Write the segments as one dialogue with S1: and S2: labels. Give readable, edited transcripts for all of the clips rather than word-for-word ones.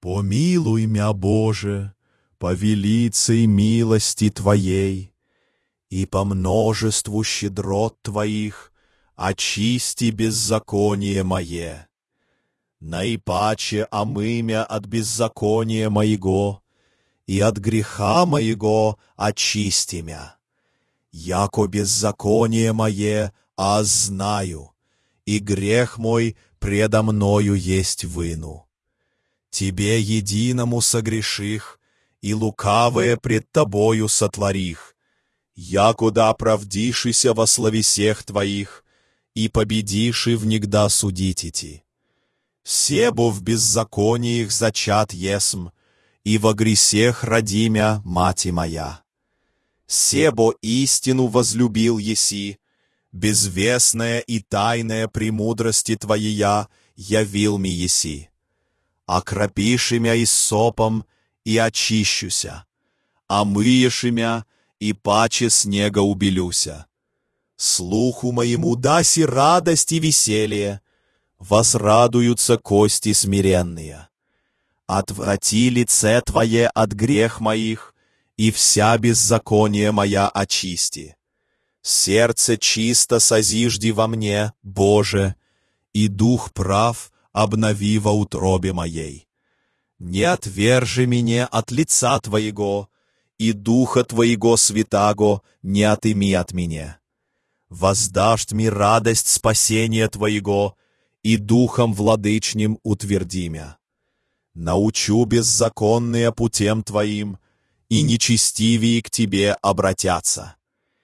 S1: Помилуй мя, Боже, по велицей милости Твоей, и по множеству щедрот Твоих очисти беззаконие мое. Наипаче омымя от беззакония моего, и от греха моего очисти мя. Яко беззаконие мое знаю, и грех мой предо мною есть выну. Тебе единому согреших, и лукавое пред Тобою сотворих, якуда оправдишися во словесех Твоих, и победиши внегда судить идти. Себо в беззакониях зачат есм, и во гресех родимя мати моя. Себо истину возлюбил еси, безвестная и тайная премудрости Твоея явил ми еси. Окропиши мя иссопом, и очищуся, омыешь мя, и паче снега убелюся. Слуху моему даси радость и веселье, возрадуются кости смиренные. Отврати лице Твое от грех моих, и вся беззаконие моя очисти. Сердце чисто созижди во мне, Боже, и дух прав обнови во утробе моей. Не отвержи меня от лица Твоего, и Духа Твоего святаго не отыми от меня. Воздашь ми радость спасения Твоего, и Духом владычним утверди мя. Научу беззаконные путем Твоим, и нечестивые к Тебе обратятся.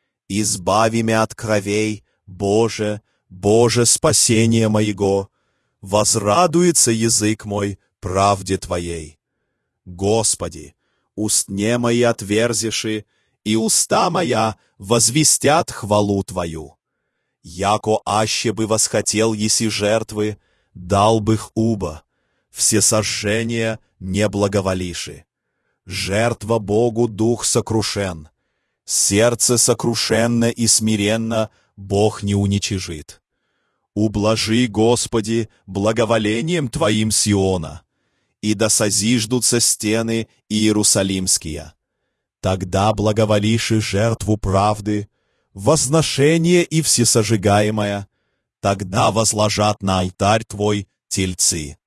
S1: Избави мя от кровей, Боже, Боже, спасение моего, возрадуется язык мой правде Твоей. Господи, устне мои отверзиши, и уста моя возвестят хвалу Твою. Яко аще бы восхотел еси жертвы, дал бы их уба, все сожжения не благоволиши. Жертва Богу дух сокрушен, сердце сокрушенно и смиренно Бог не уничижит. Ублажи, Господи, благоволением Твоим Сиона, и да созиждутся стены иерусалимские. Тогда благоволишь и жертву правды, возношение и всесожигаемое, тогда возложат на алтарь Твой тельцы.